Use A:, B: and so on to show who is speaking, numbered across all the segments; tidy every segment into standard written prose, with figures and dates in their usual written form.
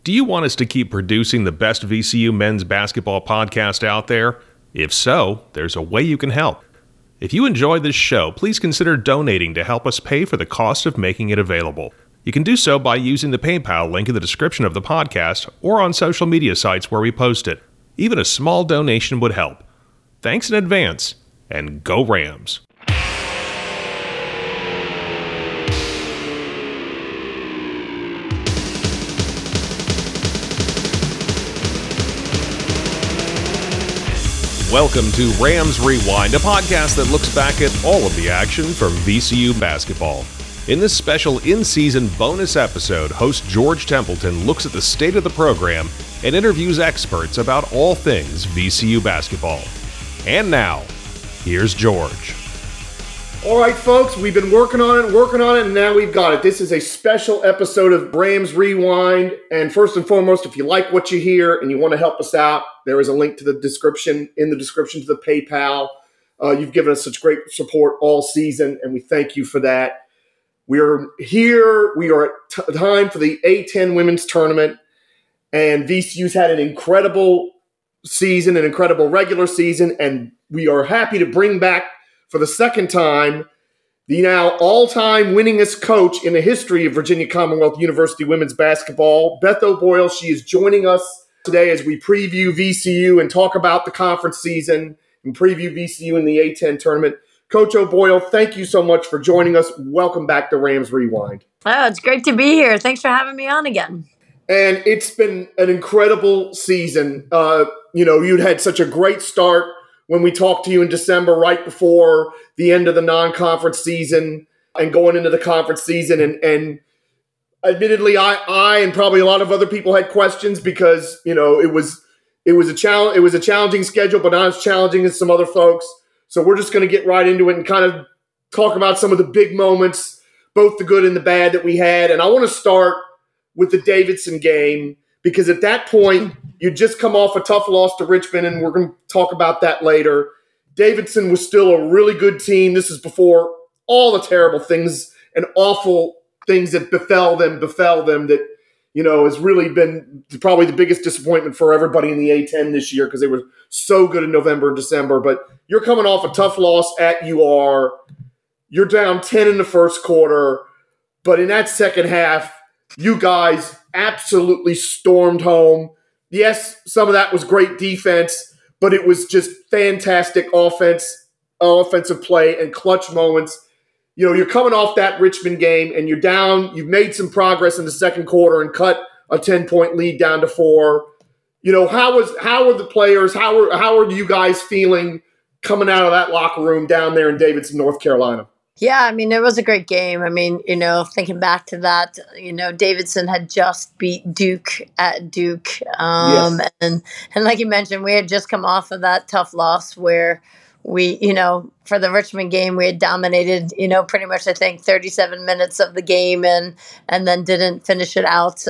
A: Do you want us to keep producing the best VCU men's basketball podcast out there? If so, there's a way you can help. If you enjoy this show, please consider donating to help us pay for the cost of making it available. You can do so by using the PayPal link in the description of the podcast or on social media sites where we post it. Even a small donation would help. Thanks in advance, and go Rams! Welcome to Rams Rewind, a podcast that looks back at all of the action from VCU basketball. In this special in-season bonus episode, host George Templeton looks at the state of the program and interviews experts about all things VCU basketball. And now, here's George.
B: All right, folks, we've been working on it, and now we've got it. This is a special episode of Rams Rewind. And first and foremost, if you like what you hear and you want to help us out, there is a link to the description, to the PayPal. You've given us such great support all season, and we thank you for that. We are here. We are at time for the A10 women's tournament, and VCU's had an incredible season, an incredible regular season, and we are happy to bring back for the second time the now all-time winningest coach in the history of Virginia Commonwealth University women's basketball, Beth O'Boyle. She is joining us today as we preview VCU and talk about the conference season and preview VCU in the A10 tournament. Coach O'Boyle, thank you so much for joining us. Welcome back to Rams Rewind.
C: Oh, it's great to be here. Thanks for having me on again.
B: And it's been an incredible season. You'd had such a great start when we talked to you in December, right before the end of the non-conference season and going into the conference season. And admittedly, I and probably a lot of other people had questions because, it was a challenge. It was a challenging schedule, but not as challenging as some other folks. So we're just going to get right into it and kind of talk about some of the big moments, both the good and the bad that we had. And I want to start with the Davidson game because at that point, you'd just come off a tough loss to Richmond, and we're going to talk about that later. Davidson was still a really good team. This is before all the terrible things and awful things that befell them that, has really been probably the biggest disappointment for everybody in the A10 this year because they were so good in November and December. But you're coming off a tough loss at UR. You're down 10 in the first quarter. But in that second half, you guys absolutely stormed home. Yes, some of that was great defense, but it was just fantastic offensive play and clutch moments. You're coming off that Richmond game and you're down. You've made some progress in the second quarter and cut a 10-point lead down to 4. How are the players? How are you guys feeling coming out of that locker room down there in Davidson, North Carolina?
C: Yeah, it was a great game. Thinking back to that, Davidson had just beat Duke at Duke.
B: Yes.
C: And like you mentioned, we had just come off of that tough loss where we, for the Richmond game, we had dominated, pretty much, I think, 37 minutes of the game and then didn't finish it out.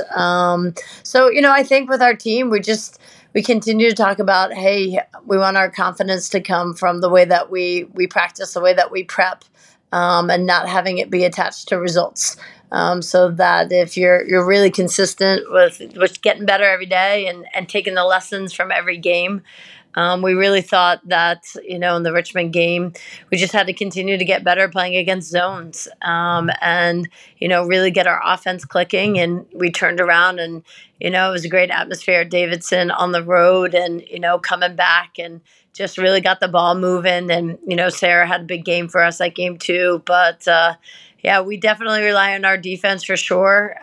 C: I think with our team, we continue to talk about, hey, we want our confidence to come from the way that we practice, the way that we prep. And not having it be attached to results. So that if you're really consistent with getting better every day and taking the lessons from every game, we really thought that, in the Richmond game, we just had to continue to get better playing against zones and, really get our offense clicking. And we turned around and, it was a great atmosphere at Davidson on the road and, coming back and just really got the ball moving. And, Sarah had a big game for us that game too. But, we definitely rely on our defense for sure.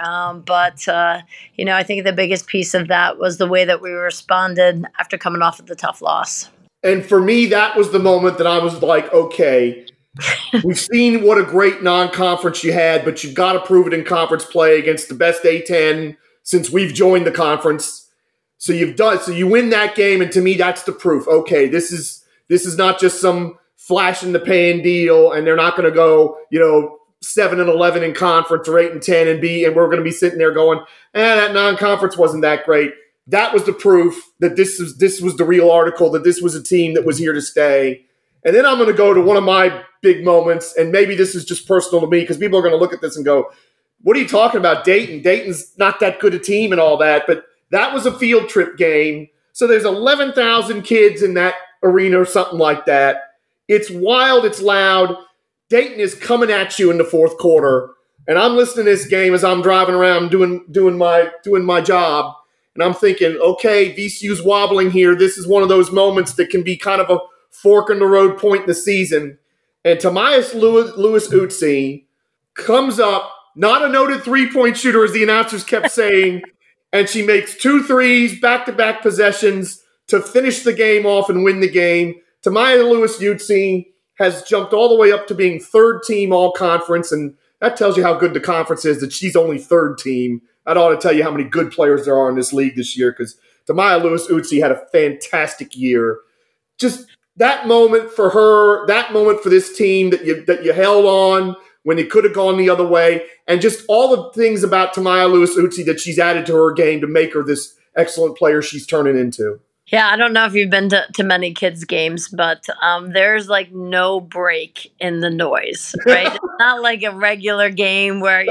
C: I think the biggest piece of that was the way that we responded after coming off of the tough loss.
B: And for me, that was the moment that I was like, okay, we've seen what a great non-conference you had, but you've got to prove it in conference play against the best A10 since we've joined the conference. So you win that game, and to me, that's the proof. Okay, this is not just some flash in the pan deal, and they're not going to go, 7-11 in conference or 8-10 and we're going to be sitting there going, that non-conference wasn't that great. That was the proof that this was the real article, that this was a team that was here to stay. And then I'm going to go to one of my big moments, and maybe this is just personal to me because people are going to look at this and go, what are you talking about, Dayton? Dayton's not that good a team and all that, but that was a field trip game. So there's 11,000 kids in that arena or something like that. It's wild. It's loud. Dayton is coming at you in the fourth quarter. And I'm listening to this game as I'm driving around doing my job. And I'm thinking, okay, VCU's wobbling here. This is one of those moments that can be kind of a fork in the road point in the season. And Tamias Lewis-Utsi comes up, not a noted three-point shooter, as the announcers kept saying, and she makes 2 threes, back-to-back possessions to finish the game off and win the game. Tamias Lewis-Utsi has jumped all the way up to being third team all-conference, and that tells you how good the conference is, that she's only third team. That ought to tell you how many good players there are in this league this year, because Tamias Lewis-Utsi had a fantastic year. Just that moment for her, that moment for this team that you held on when it could have gone the other way, and just all the things about Tamias Lewis-Utsi that she's added to her game to make her this excellent player she's turning into.
C: Yeah, I don't know if you've been to many kids' games, but there's like no break in the noise, right? It's not like a regular game where,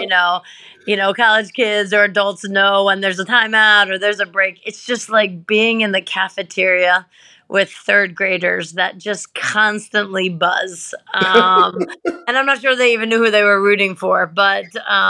C: college kids or adults know when there's a timeout or there's a break. It's just like being in the cafeteria with third graders that just constantly buzz. And I'm not sure they even knew who they were rooting for. But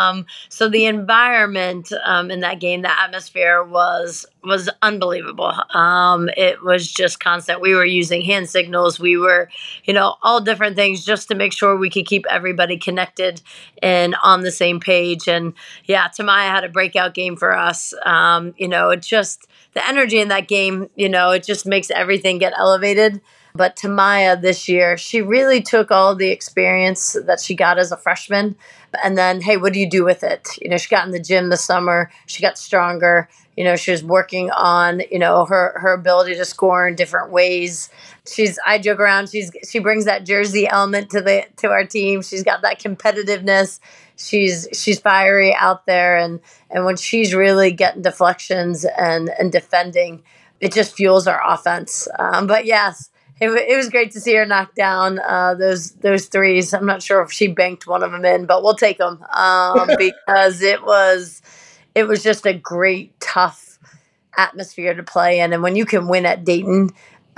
C: so the environment in that game, the atmosphere was unbelievable. It was just constant. We were using hand signals. We were, all different things just to make sure we could keep everybody connected and on the same page. And yeah, Tamaya had a breakout game for us. It just, the energy in that game, it just makes everything get elevated. But Tamaya this year, she really took all the experience that she got as a freshman. And then, hey, what do you do with it? She got in the gym this summer. She got stronger. She was working on, her ability to score in different ways. I joke around, she brings that Jersey element to our team. She's got that competitiveness. She's fiery out there. And when she's really getting deflections and defending, it just fuels our offense. But yes, it was great to see her knock down those threes. I'm not sure if she banked one of them in, but we'll take them because it was just a great, tough atmosphere to play in. And when you can win at Dayton,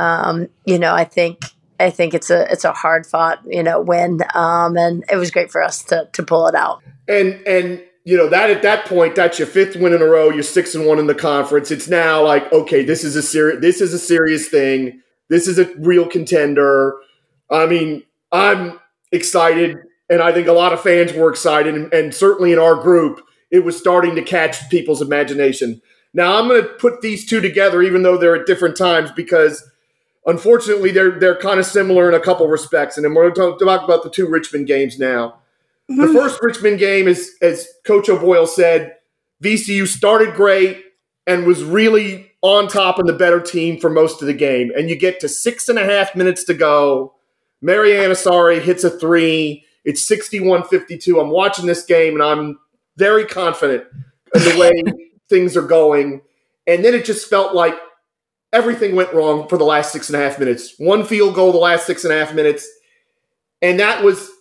C: I think it's a hard fought win, and it was great for us to pull it out.
B: And that at that point, that's your 5th win in a row. You're 6-1 in the conference. It's now like, okay, this is a serious thing. This is a real contender. I mean, I'm excited, and I think a lot of fans were excited, and certainly in our group, it was starting to catch people's imagination. Now, I'm going to put these two together, even though they're at different times, because unfortunately, they're kind of similar in a couple respects. And then we're going to talk about the 2 Richmond games now. Mm-hmm. The first Richmond game, is, as Coach O'Boyle said, VCU started great and was really on top and the better team for most of the game. And you get to 6.5 minutes to go. Mariana Asari hits a 3. It's 61-52. I'm watching this game, and I'm very confident in the way things are going. And then it just felt like everything went wrong for the last 6.5 minutes. 1 field goal the last 6.5 minutes. And that was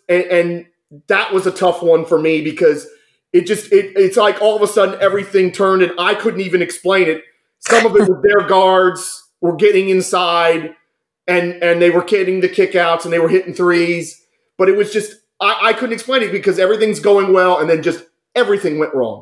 B: a tough one for me, because it's like all of a sudden everything turned, and I couldn't even explain it. Some of it was their guards were getting inside and they were getting the kickouts and they were hitting threes. But it was just, I couldn't explain it, because everything's going well and then just everything went wrong.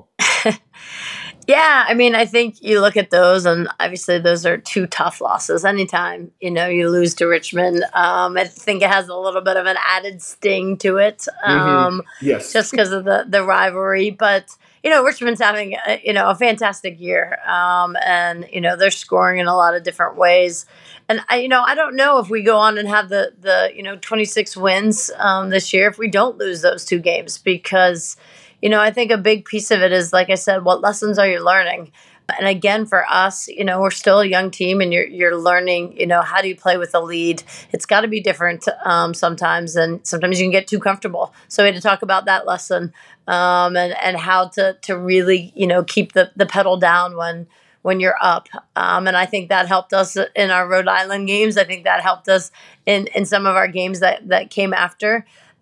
C: Yeah, I mean, I think you look at those, and obviously those are 2 tough losses. Anytime, you lose to Richmond, I think it has a little bit of an added sting to it.
B: Yes.
C: Just because of the rivalry. But, Richmond's having, a fantastic year. And, they're scoring in a lot of different ways. And, I don't know if we go on and have the 26 wins this year if we don't lose those 2 games, because – I think a big piece of it is, like I said, what lessons are you learning? And again, for us, we're still a young team, and you're learning, how do you play with a lead? It's got to be different sometimes, and sometimes you can get too comfortable. So we had to talk about that lesson and how to really, keep the pedal down when you're up. And I think that helped us in our Rhode Island games. I think that helped us in some of our games that came after.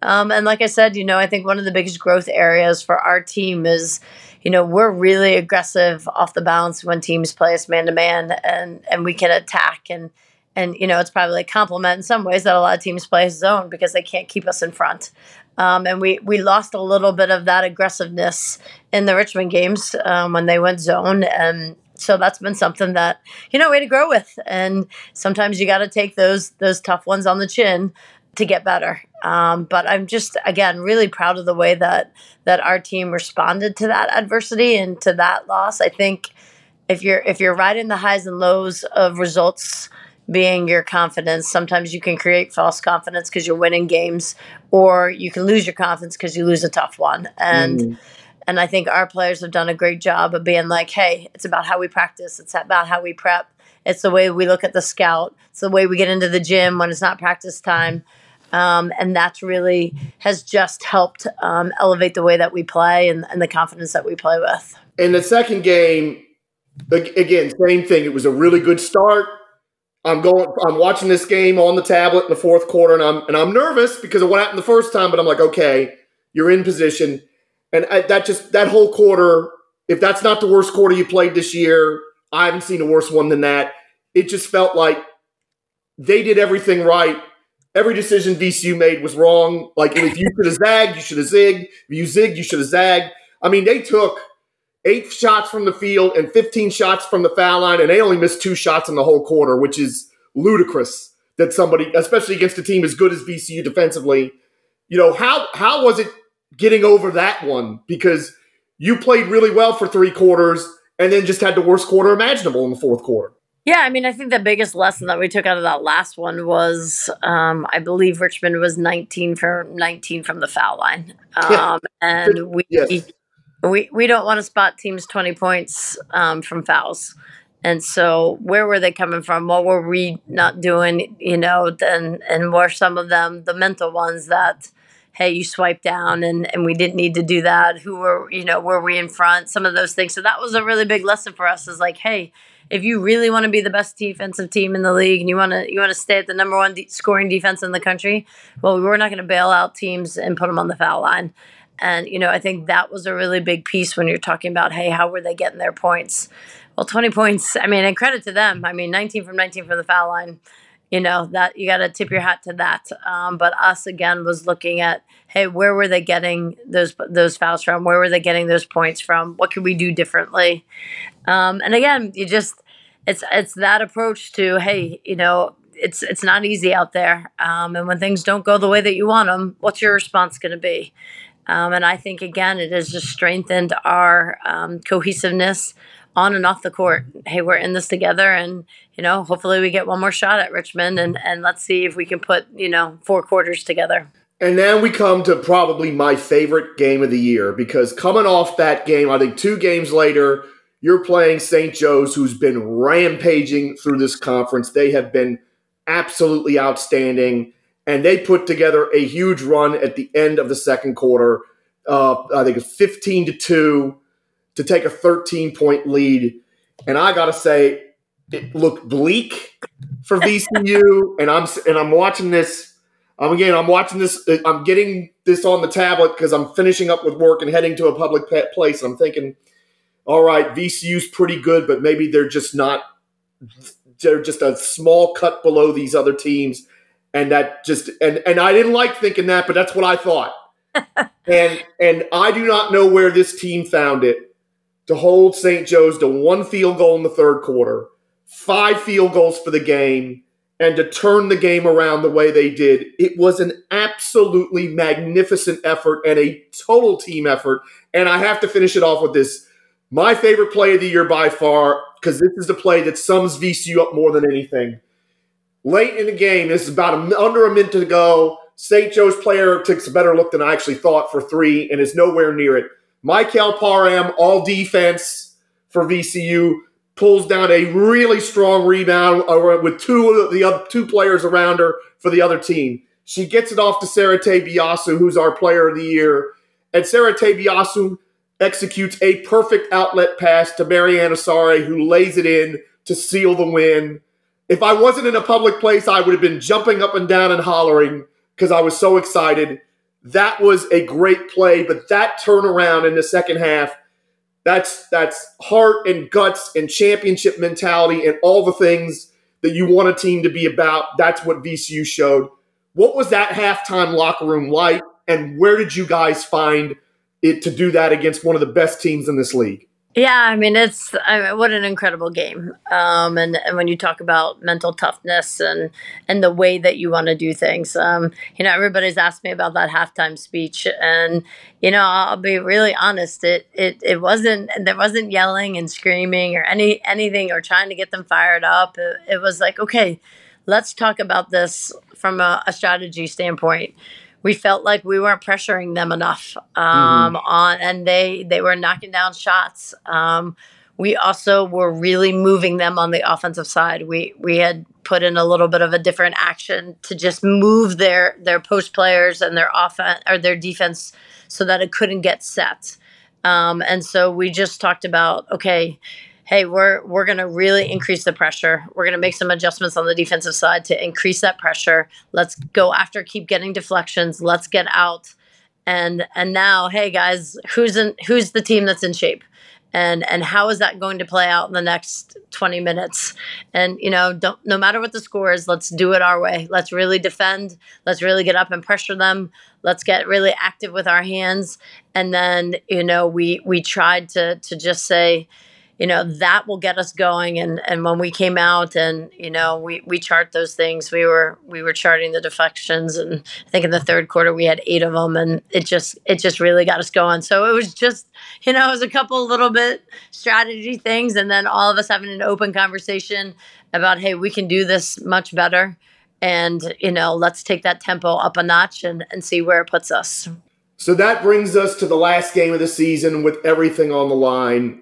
C: And like I said, I think one of the biggest growth areas for our team is, we're really aggressive off the bounce when teams play us man to man, and we can attack. And it's probably a compliment in some ways that a lot of teams play zone because they can't keep us in front. And we lost a little bit of that aggressiveness in the Richmond games when they went zone. And so that's been something that, we had to grow with. And sometimes you got to take those tough ones on the chin to get better. But I'm just, again, really proud of the way that our team responded to that adversity and to that loss. I think if you're riding the highs and lows of results being your confidence, sometimes you can create false confidence because you're winning games, or you can lose your confidence because you lose a tough one. And I think our players have done a great job of being like, hey, it's about how we practice. It's about how we prep. It's the way we look at the scout. It's the way we get into the gym when it's not practice time. And that's really has just helped elevate the way that we play and the confidence that we play with.
B: In the second game, again, same thing. It was a really good start. I'm watching this game on the tablet in the fourth quarter, and I'm nervous because of what happened the first time. But I'm like, okay, you're in position, and that whole quarter. If that's not the worst quarter you played this year, I haven't seen a worse one than that. It just felt like they did everything right. Every decision VCU made was wrong. Like, if you should have zagged, you should have zigged. If you zigged, you should have zagged. I mean, they took 8 shots from the field and 15 shots from the foul line, and they only missed 2 shots in the whole quarter, which is ludicrous that somebody, especially against a team as good as VCU defensively, how was it getting over that one? Because you played really well for 3 quarters and then just had the worst quarter imaginable in the fourth quarter.
C: Yeah, I mean, I think the biggest lesson that we took out of that last one was, I believe Richmond was 19 for 19 from the foul line. And we don't want to spot teams 20 points from fouls. And so where were they coming from? What were we not doing, and were some of them the mental ones that, hey, you swiped down and we didn't need to do that? Who were, were we in front? Some of those things. So that was a really big lesson for us, is like, hey, if you really want to be the best defensive team in the league and you want to stay at the number one scoring defense in the country, well, we're not going to bail out teams and put them on the foul line. And, I think that was a really big piece when you're talking about, hey, how were they getting their points? Well, 20 points, I mean, and credit to them. I mean, 19 from 19 from the foul line, that you got to tip your hat to that. But us, again, was looking at, hey, where were they getting those fouls from? Where were they getting those points from? What could we do differently? And again, it's that approach to, hey, it's not easy out there. And when things don't go the way that you want them, what's your response going to be? And I think, again, it has just strengthened our cohesiveness on and off the court. Hey, we're in this together, and, hopefully we get one more shot at Richmond, and let's see if we can put, 4 quarters together.
B: And now we come to probably my favorite game of the year, because coming off that game, I think 2 games later, you're playing St. Joe's, who's been rampaging through this conference. They have been absolutely outstanding, and they put together a huge run at the end of the second quarter. I think it's 15-2 to take a 13-point lead. And I got to say, it looked bleak for VCU, and I'm watching this. I'm watching this. I'm getting this on the tablet because I'm finishing up with work and heading to a public place. And I'm thinking, all right, VCU's pretty good, but maybe they're just not. They're just a small cut below these other teams, and that just and I didn't like thinking that, but that's what I thought. and I do not know where this team found it to hold St. Joe's to 1 field goal in the third quarter, 5 field goals for the game, and to turn the game around the way they did. It was an absolutely magnificent effort and a total team effort. And I have to finish it off with this. My favorite play of the year by far, because this is the play that sums VCU up more than anything. Late in the game, this is about under a minute to go. St. Joe's player takes a better look than I actually thought for 3 and is nowhere near it. Michael Parham, all defense for VCU, pulls down a really strong rebound with 2 players around her for the other team. She gets it off to Sarah Biasu, who's our player of the year. And Sarah Biasu executes a perfect outlet pass to Mariana Asare, who lays it in to seal the win. If I wasn't in a public place, I would have been jumping up and down and hollering because I was so excited. that was a great play. But that turnaround in the second half, that's heart and guts and championship mentality and all the things that you want a team to be about. That's what VCU showed. What was that halftime locker room like, and where did you guys find it to do that against one of the best teams in this league?
C: Yeah, I mean, what an incredible game. And when you talk about mental toughness and the way that you want to do things, everybody's asked me about that halftime speech, and I'll be really honest. It wasn't, there wasn't yelling and screaming or anything or trying to get them fired up. It was like, okay, let's talk about this from a strategy standpoint. We felt like we weren't pressuring them enough and they were knocking down shots. We also were really moving them on the offensive side. We had put in a little bit of a different action to just move their post players and their offense or their defense so that it couldn't get set. And so we just talked about, okay, hey, we're going to really increase the pressure. We're going to make some adjustments on the defensive side to increase that pressure. Let's go after, keep getting deflections. Let's get out. And now, hey guys, who's the team that's in shape? And how is that going to play out in the next 20 minutes? And no matter what the score is, let's do it our way. Let's really defend. Let's really get up and pressure them. Let's get really active with our hands. And then we tried to just say, that will get us going. And when we came out and, we chart those things, we were charting the deflections. And I think in the third quarter, we had 8 of them, and it just really got us going. So it was just, it was a couple little bit strategy things. And then all of us having an open conversation about, hey, we can do this much better. And, let's take that tempo up a notch and see where it puts us.
B: So that brings us to the last game of the season with everything on the line.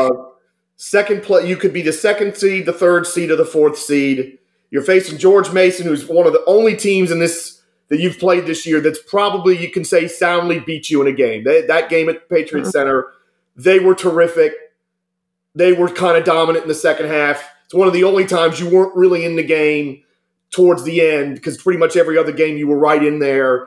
B: Second play, you could be the second seed, the third seed, or the fourth seed. You're facing George Mason, who's one of the only teams in this that you've played this year that's probably, you can say, soundly beat you in a game. That game at Patriot Center, they were terrific. They were kind of dominant in the second half. It's one of the only times you weren't really in the game towards the end, because pretty much every other game you were right in there.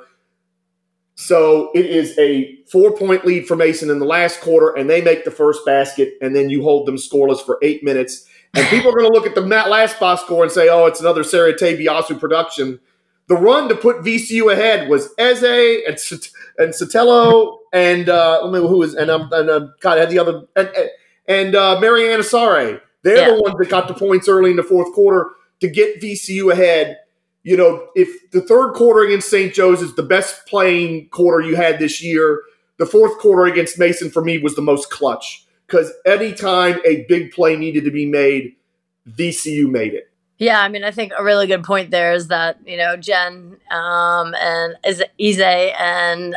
B: So it is a 4-point lead for Mason in the last quarter, and they make the first basket, and then you hold them scoreless for 8 minutes. And people are going to look at the last box score and say, oh, it's another Serete Biasu production. The run to put VCU ahead was Eze and Sotelo and who was and God had the other and Mariana Sare. They're the ones that got the points early in the fourth quarter to get VCU ahead. If the third quarter against St. Joe's is the best playing quarter you had this year, the fourth quarter against Mason for me was the most clutch, because anytime a big play needed to be made, VCU made it.
C: Yeah, I mean, I think a really good point there is that, Jen and Ize and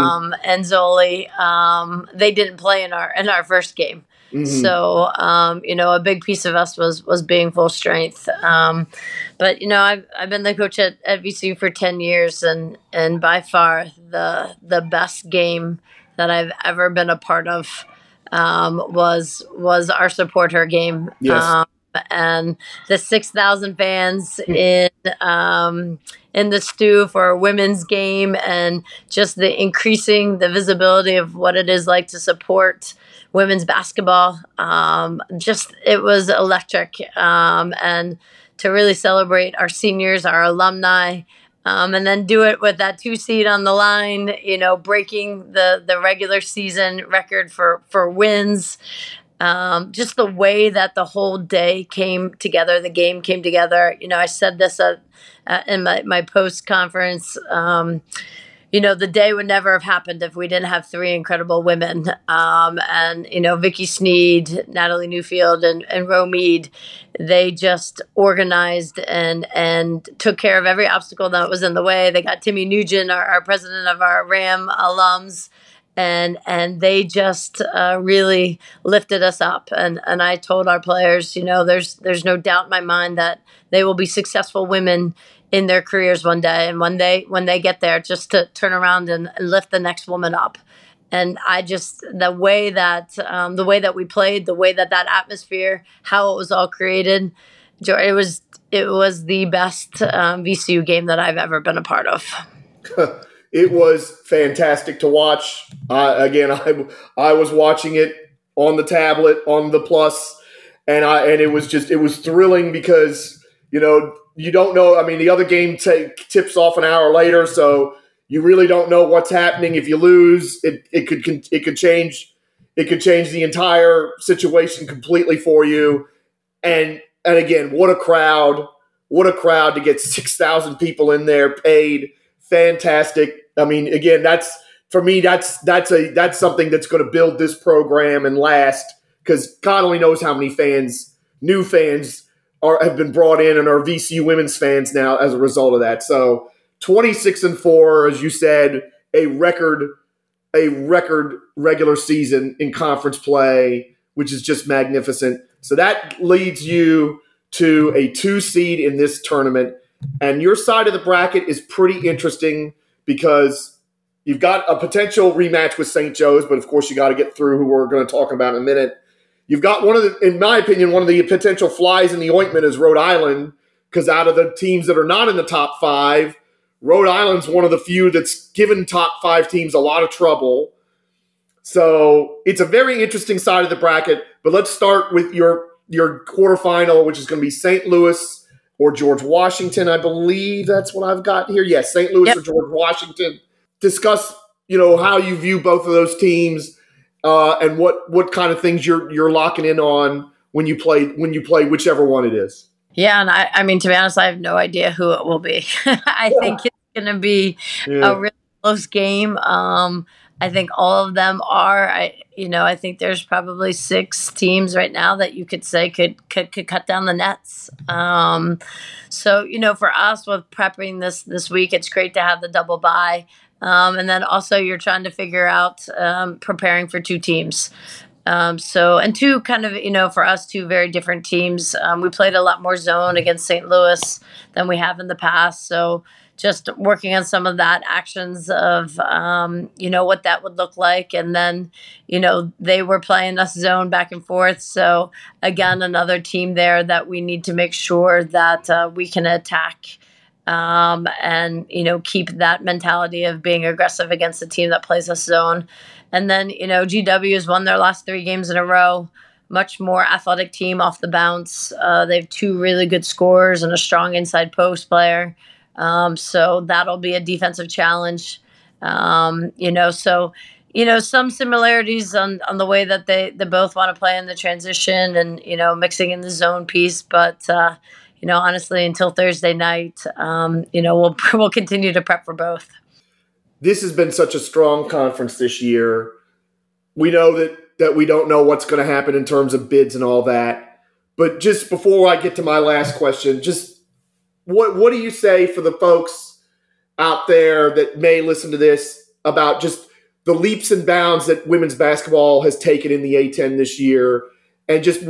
C: Zoli, they didn't play in our first game. Mm-hmm. So, a big piece of us was being full strength. But, I've been the coach at VCU for 10 years, and by far the best game that I've ever been a part of was our Support Her game.
B: Yes.
C: And the 6,000 fans in the stew for a women's game, and just the increasing the visibility of what it is like to support women's basketball. It was electric. And to really celebrate our seniors, our alumni, and then do it with that 2 seed on the line, breaking the regular season record for wins. Just the way that the whole day came together, the game came together. I said this in my post conference. The day would never have happened if we didn't have 3 incredible women. Vicky Sneed, Natalie Newfield, and Ro Mead. They just organized and took care of every obstacle that was in the way. They got Timmy Nugent, our president of our RAM alums, and they just really lifted us up. And I told our players, there's no doubt in my mind that they will be successful women in their careers one day. And when they get there, just to turn around and lift the next woman up. And the way that we played, the way that atmosphere, how it was all created, it was the best VCU game that I've ever been a part of.
B: It was fantastic to watch. Again, I was watching it on the tablet, on the Plus, and it was thrilling because, you don't know. I mean, the other game tips off an hour later, so you really don't know what's happening. If you lose, it could change the entire situation completely for you. And again, what a crowd to get 6,000 people in there paid. Fantastic. I mean, again, that's something that's going to build this program and last, because God only knows how many new fans have been brought in and are VCU women's fans now as a result of that. So 26-4, as you said, a record regular season in conference play, which is just magnificent. So that leads you to a 2 seed in this tournament. And your side of the bracket is pretty interesting because you've got a potential rematch with St. Joe's, but of course you got to get through who we're going to talk about in a minute. You've got in my opinion, one of the potential flies in the ointment is Rhode Island, because out of the teams that are not in the top 5, Rhode Island's one of the few that's given top 5 teams a lot of trouble. So it's a very interesting side of the bracket, but let's start with your quarterfinal, which is going to be St. Louis or George Washington. I believe that's what I've got here. Yes, St. Louis or George Washington. Discuss, how you view both of those teams and what kind of things you're locking in on when you play whichever one it is.
C: Yeah, and I mean, to be honest, I have no idea who it will be. I think it's going to be a really close game. I think all of them are. I think there's probably 6 teams right now that you could say could cut down the nets. So for us with prepping this week, it's great to have the double bye, and then also you're trying to figure out preparing for 2 teams. And 2 kind of, for us, 2 very different teams. We played a lot more zone against St. Louis than we have in the past. So just working on some of that actions of, what that would look like. And then, they were playing us zone back and forth. So again, another team there that we need to make sure that we can attack and, keep that mentality of being aggressive against a team that plays us zone. And then, GW has won their last 3 games in a row. Much more athletic team off the bounce. They have 2 really good scorers and a strong inside post player. So that'll be a defensive challenge. Some similarities on the way that they both want to play in the transition and, mixing in the zone piece. But, honestly, until Thursday night, we'll continue to prep for both.
B: This has been such a strong conference this year. We know that we don't know what's going to happen in terms of bids and all that. But just before I get to my last question, just what do you say for the folks out there that may listen to this about just the leaps and bounds that women's basketball has taken in the A-10 this year? And just,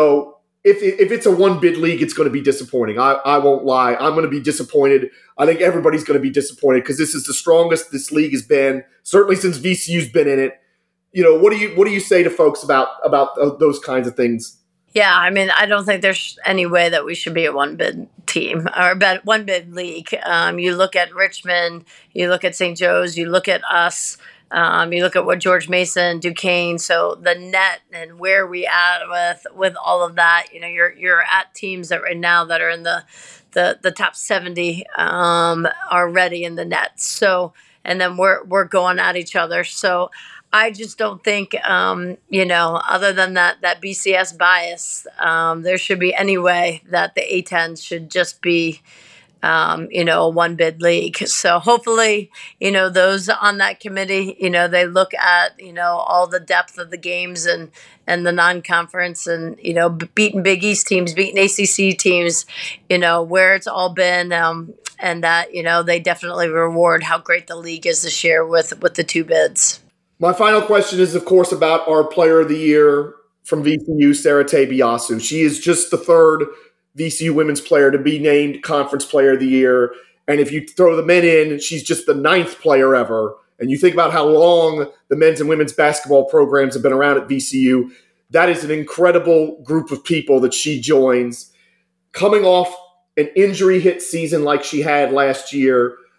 B: if it's a 1-bid league, it's going to be disappointing. I won't lie. I'm going to be disappointed. I think everybody's going to be disappointed because this is the strongest this league has been, certainly since VCU's been in it. What do you say to folks about those kinds of things?
C: Yeah, I mean, I don't think there's any way that we should be a 1-bid team or a 1-bid league. You look at Richmond, you look at St. Joe's, you look at us. You look at what George Mason, Duquesne, so the net and where we at with all of that. You're at teams that right now that are in the top 70 already in the net. So, and then we're going at each other. So I just don't think, other than that BCS bias, there should be any way that the A-10 should just be a 1-bid league. So hopefully, those on that committee, they look at, all the depth of the games and the non-conference and, beating Big East teams, beating ACC teams, where it's all been, and that, they definitely reward how great the league is this year with the 2 bids.
B: My final question is, of course, about our player of the year from VCU, Sarah Tabiasu. She is just the 3rd VCU women's player to be named Conference Player of the Year. And if you throw the men in, she's just the 9th player ever. And you think about how long the men's and women's basketball programs have been around at VCU, that is an incredible group of people that she joins. Coming off an injury-hit season like she had last year,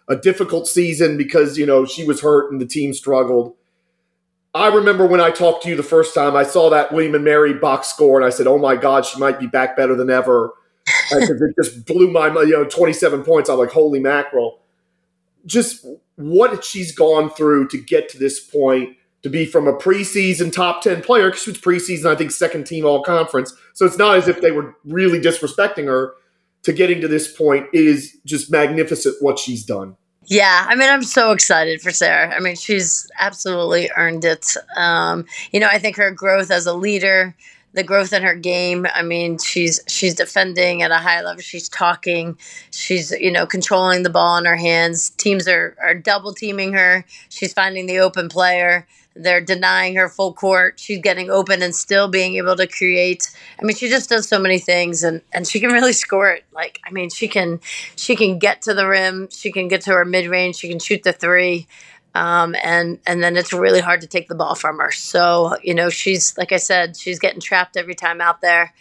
B: a difficult season because, she was hurt and the team struggled. I remember when I talked to you the first time, I saw that William & Mary box score, and I said, oh, my God, she might be back better than ever. Because it just blew my mind, 27 points. I'm like, holy mackerel. Just what she's gone through to get to this point, to be from a preseason top 10 player, because she was preseason, I think, second team all-conference. So it's not as if they were really disrespecting her. To getting to this point is just magnificent what she's done.
C: Yeah, I'm so excited for Sarah. She's absolutely earned it. I think her growth as a leader, the growth in her game. She's defending at a high level. She's talking. She's, controlling the ball in her hands. Teams are double teaming her. She's finding the open player. They're denying her full court. She's getting open and still being able to create. She just does so many things, and she can really score it. She can get to the rim. She can get to her mid range. She can shoot the three. And then it's really hard to take the ball from her. So, she's, like I said, she's getting trapped every time out there.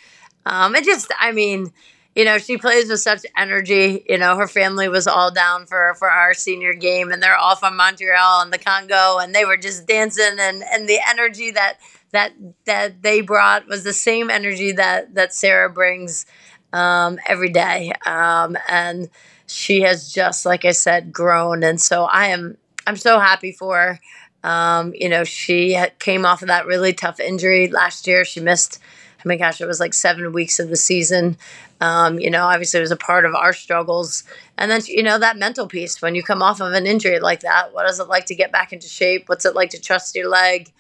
C: She plays with such energy. Her family was all down for our senior game, and they're all from Montreal and the Congo, and they were just dancing, and the energy that they brought was the same energy that Sarah brings every day. And she has just, like I said, grown. And so I'm so happy for her. She came off of that really tough injury last year. She missed, it was like 7 weeks of the season. Obviously it was a part of our struggles. And then, that mental piece, when you come off of an injury like that, what is it like to get back into shape? What's it like to trust your leg,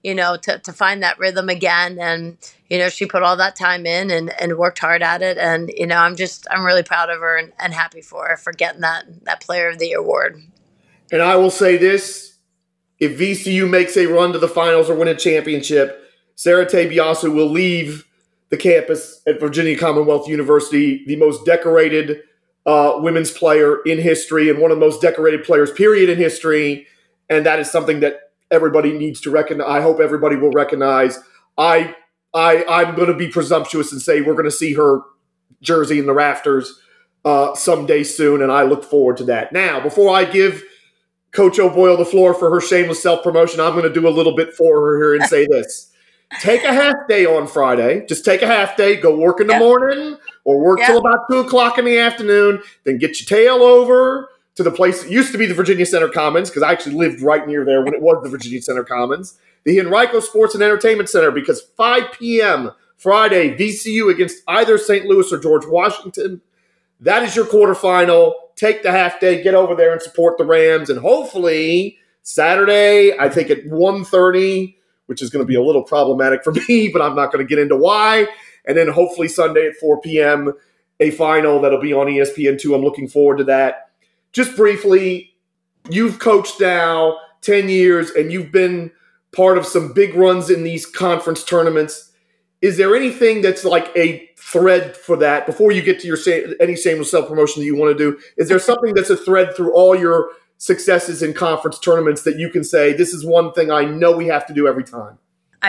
C: to find that rhythm again? And, she put all that time in and worked hard at it. And, I'm really proud of her and happy for her for getting that Player of the Year award.
B: And I will say this, if VCU makes a run to the finals or win a championship, Sarah Tabiasu will leave the campus at Virginia Commonwealth University, the most decorated women's player in history and one of the most decorated players, period, in history. And that is something that everybody needs to recognize. I hope everybody will recognize. I'm going to be presumptuous and say we're going to see her jersey in the rafters someday soon, and I look forward to that. Now, before I give Coach O'Boyle the floor for her shameless self-promotion, I'm going to do a little bit for her here and say this. Take a half day on Friday. Just take a half day. Go work in the morning or work till about 2 o'clock in the afternoon. Then get your tail over to the place that used to be the Virginia Center Commons, because I actually lived right near there when it was the Virginia Center Commons. The Henrico Sports and Entertainment Center, because 5 p.m. Friday, VCU against either St. Louis or George Washington. That is your quarterfinal. Take the half day. Get over there and support the Rams. And hopefully Saturday, I think at 1:30, which is going to be a little problematic for me, but I'm not going to get into why. And then hopefully Sunday at 4 p.m., a final that'll be on ESPN2. I'm looking forward to that. Just briefly, you've coached now 10 years, and you've been part of some big runs in these conference tournaments. Is there anything that's like a thread for that before you get to your any shameless self-promotion that you want to do? Is there something that's a thread through all your successes in conference tournaments that you can say, this is one thing I know we have to do every time?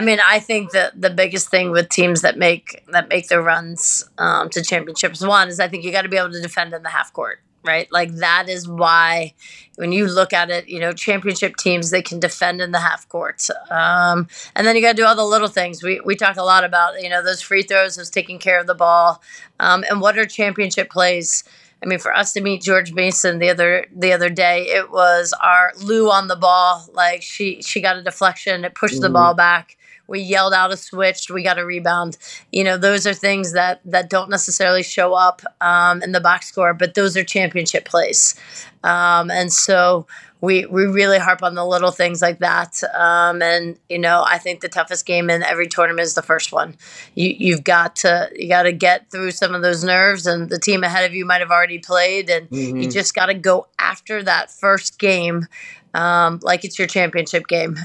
C: I think that the biggest thing with teams that make their runs to championships, one is I think you got to be able to defend in the half court, right? Like that is why when you look at it, championship teams, they can defend in the half court. And then you got to do all the little things. We talk a lot about, those free throws, those taking care of the ball, and what are championship plays. For us to meet George Mason the other day, it was our Lou on the ball. Like she got a deflection, it pushed the ball back. We yelled out a switch, we got a rebound. Those are things that don't necessarily show up in the box score, but those are championship plays. And so we really harp on the little things like that. And I think the toughest game in every tournament is the first one. You got to get through some of those nerves, and the team ahead of you might have already played, and you just got to go after that first game like it's your championship game.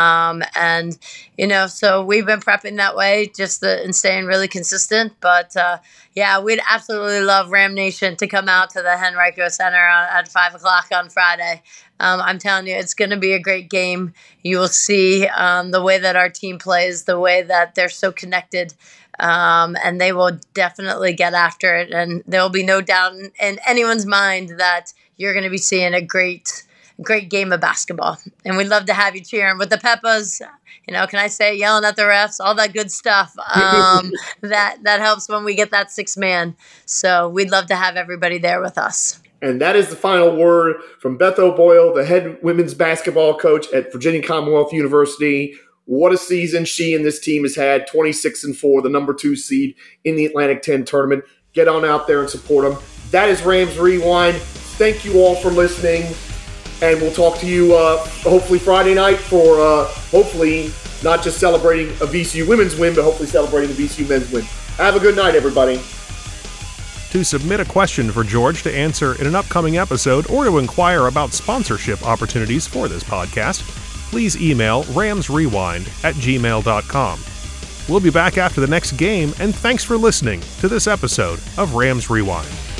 C: And so we've been prepping that way, and staying really consistent. But we'd absolutely love Ram Nation to come out to the Henrico Center at 5 o'clock on Friday. I'm telling you, it's going to be a great game. You will see the way that our team plays, the way that they're so connected, and they will definitely get after it. And there will be no doubt in anyone's mind that you're going to be seeing a great game of basketball. And we'd love to have you cheering with the Peppas. Can I say yelling at the refs, all that good stuff. That helps when we get that 6-man. So we'd love to have everybody there with us.
B: And that is the final word from Beth O'Boyle, the head women's basketball coach at Virginia Commonwealth University. What a season she and this team has had, 26-4, the number 2 seed in the Atlantic 10 tournament. Get on out there and support them. That is Rams Rewind. Thank you all for listening. And we'll talk to you hopefully Friday night for hopefully not just celebrating a VCU women's win, but hopefully celebrating a VCU men's win. Have a good night, everybody.
A: To submit a question for George to answer in an upcoming episode or to inquire about sponsorship opportunities for this podcast, please email ramsrewind@gmail.com. We'll be back after the next game, and thanks for listening to this episode of Rams Rewind.